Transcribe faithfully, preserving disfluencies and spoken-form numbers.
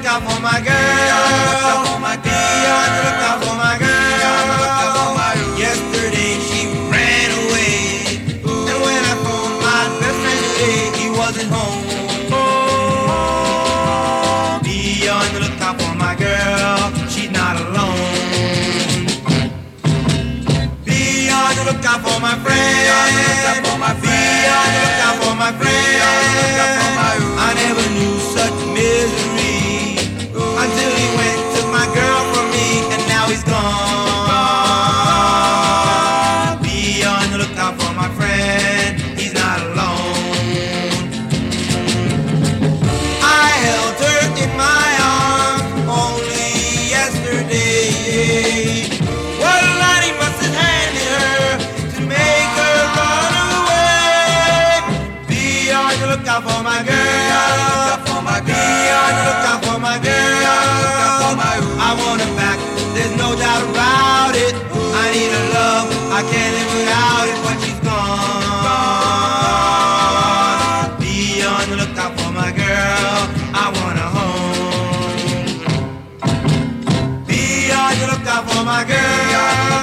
lookout for my girl. Be on the lookout for my girl. Yesterday she ran away, and when I phoned my best friend today, he wasn't home. Be on the lookout for my girl. She's not alone. Be on the lookout for my friend. Be on the lookout for my friend. I never knew such misery until he went, took my girl from me, and now he's gone. Be on the lookout for my friend. He's not alone. I held her in my arms only yesterday. What a lot he must have handed her to make her run away. Be on the lookout for my girl. Be on the lookout for my girl. I want her back, there's no doubt about it. I need her love, I can't live without it when she's gone. Be on the lookout for my girl. I want her home. Be on the lookout for my girl.